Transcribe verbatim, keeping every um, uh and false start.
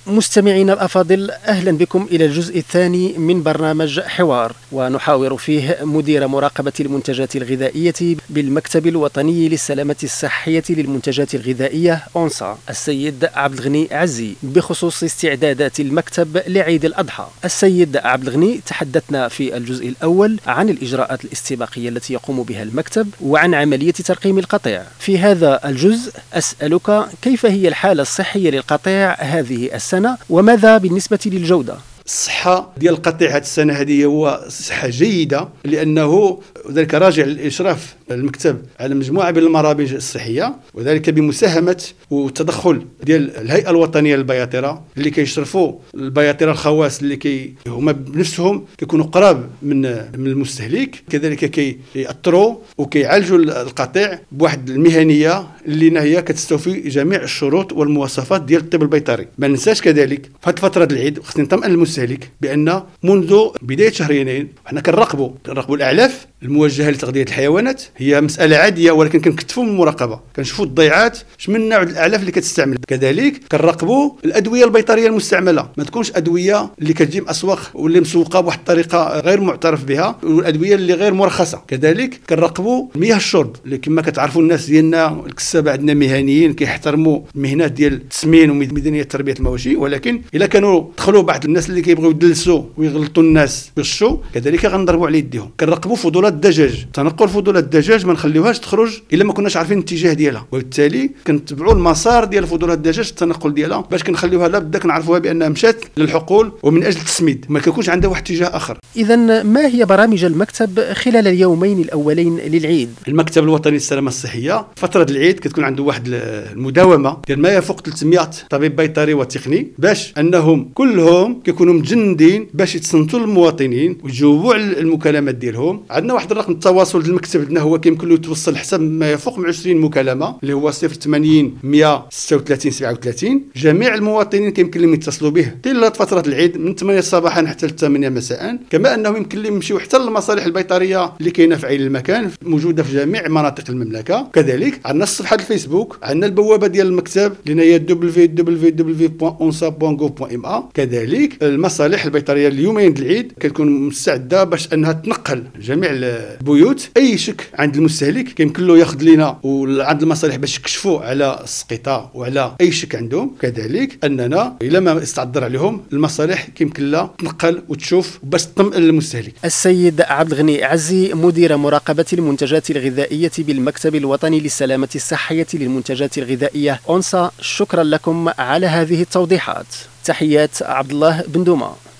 مستمعينا الأفاضل، أهلا بكم إلى الجزء الثاني من برنامج حوار، ونحاور فيه مدير مراقبة المنتجات الغذائية بالمكتب الوطني للسلامة الصحية للمنتجات الغذائية أونسا السيد عبد الغني عزي بخصوص استعدادات المكتب لعيد الأضحى. السيد عبد الغني، تحدثنا في الجزء الأول عن الإجراءات الاستباقية التي يقوم بها المكتب وعن عملية ترقيم القطيع. في هذا الجزء أسألك كيف هي الحالة الصحية للقطيع هذه السنة، وماذا بالنسبة للجودة؟ الصحة ديال القطيع هذه السنة هذه هو صحة جيدة، لأنه ذلك راجع للإشراف المكتب على مجموعة من المرابج الصحية، وذلك بمساهمة والتدخل ديال الهيئة الوطنية للبياطرة اللي كيشرفوا البياطرة الخواص اللي كي هما بنفسهم كيكونوا قراب من من المستهلك، كذلك كيأثروا وكيعالجوا القطيع بواحد المهنية اللي هي كتستوفي جميع الشروط والمواصفات ديال الطب البيطري. ما ننساش كذلك في هذه فترة العيد خصنا نطمئن المستهلك بأن منذ بداية شهر يناير حنا كنراقبوا كنراقبوا الأعلاف الموجهة لتغذية الحيوانات، هي مسألة عادية ولكن كنكتفوا من المراقبة، كنشوفوا الضيعات شمن نوع الأعلاف اللي كتستعمل. كذلك كنراقبوا الأدوية البيطرية المستعملة، ما تكونش أدوية اللي كتجي من أسواق واللي مسوقة بواحد الطريقة غير معترف بها، والأدوية اللي غير مرخصة. كذلك كنراقبوا مياه الشرب اللي كما كتعرفوا الناس ديالنا الكسابة عندنا مهنيين كيحترموا المهنات ديال التسمين وميدانية تربية المواشي، ولكن إلا كانوا دخلوا بعض الناس اللي كيبغيو يدلسوا ويغلطوا الناس بالشو كذلك غنضربوا على يديهم. كنراقبوا فضولات الدجاج، تنقل فضولات الدجاج ما نخليوهاش تخرج الا ما كناش عارفين الاتجاه ديالها، وبالتالي كنتبعوا المسار ديال فضولات الدجاج التنقل ديالها باش كنخليوها لا بدا كنعرفوها بانها مشات للحقول ومن اجل التسميد، ما كيكونش عندها واحد اتجاه اخر. اذا ما هي برامج المكتب خلال اليومين الاولين للعيد؟ المكتب الوطني للسلامه الصحيه فتره العيد كتكون عنده واحد المداومه ديال ما يفوق ثلاثمائة طبيب بيطري وتقني باش انهم كلهم كيكونوا مجندين باش يتصنتوا للمواطنين ويجاوبوا على المكالمات ديالهم. عندنا واحد الرقم التواصل المكتب عندنا هو كيمكن له يتوصل حسب ما يفوق من عشرين مكالمه اللي هو صفر ثمانين مئة وستة وثلاثين سبعة وثلاثين. جميع المواطنين كيمكن لهم يتصلوا به طيله فتره العيد من ثمانية صباحا حتى ثمانية مساء، كما انهم يمكن لهم يمشيو حتى للمصالح البيطريه اللي كاينه في عين المكان موجوده في جميع مناطق المملكه. كذلك عندنا الصفحه الفيسبوك، عندنا البوابه ديال المكتب اللي هي دبليو دبليو دبليو دوت اونسا دوت جوف دوت ام ا. كذلك المصالح البيطريه اليومين العيد كتكون مستعده باش انها تنقل جميع البيوت. اي شك عند المستهلك كيمكن له ياخذ لينا وعند المصالح باش يكشفوا على السقيطه وعلى اي شك عندهم. كذلك اننا الا ما استعذر عليهم المصالح كيمكن لها تنقل وتشوف باش تطمئن للمستهلك. السيد عبد الغني عزي، مدير مراقبه المنتجات الغذائيه بالمكتب الوطني للسلامه الصحيه للمنتجات الغذائيه أونسا، شكرا لكم على هذه التوضيحات. تحيات عبد الله بن دومة.